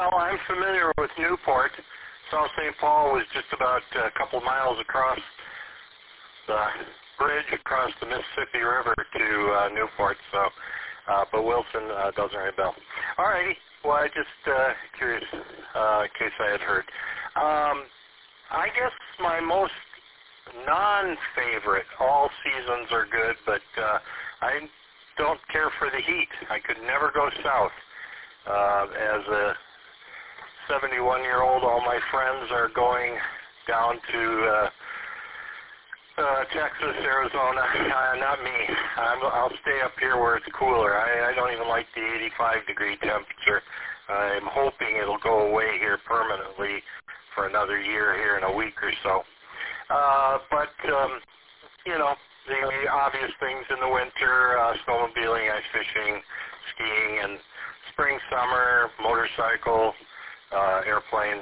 Well, I'm familiar with Newport. South St. Paul was just about a couple miles across the bridge across the Mississippi River to Newport, so, but Wilson doesn't ring a bell. All righty. Well, I just curious in case I had heard. I guess my most non-favorite, all seasons are good, but I don't care for the heat. I could never go south. As a 71-year-old, all my friends are going down to Texas, Arizona. Not me. I'll stay up here where it's cooler. I don't even like the 85-degree temperature. I'm hoping it'll go away here permanently for another year here in a week or so. But you know, the obvious things in the winter, snowmobiling, ice fishing, skiing, and spring, summer, motorcycle, airplanes.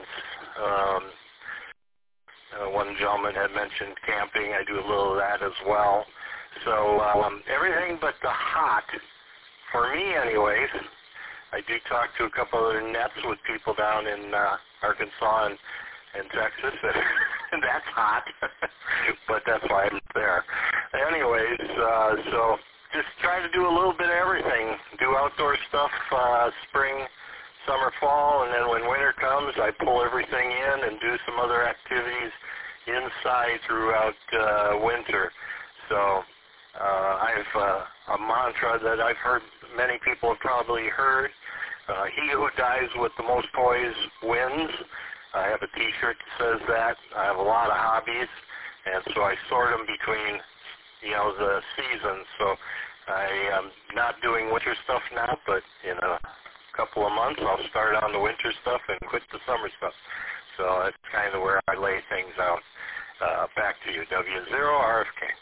One gentleman had mentioned camping. I do a little of that as well. So everything but the hot, for me anyways. I do talk to a couple other nets with people down in Arkansas and Texas, and that's hot, but that's why I'm there. Anyways, so just try to do a little bit of everything. Do outdoor stuff, spring, summer, fall, and then when winter comes, I pull everything in and do some other activities inside throughout winter. So I have a mantra that I've heard many people have probably heard. He who dies with the most toys wins. I have a T-shirt that says that. I have a lot of hobbies, and so I sort them between, you know, the seasons. So I am not doing winter stuff now, but in a couple of months I'll start on the winter stuff and quit the summer stuff. So that's kind of where I lay things out. Back to you, W0RFK.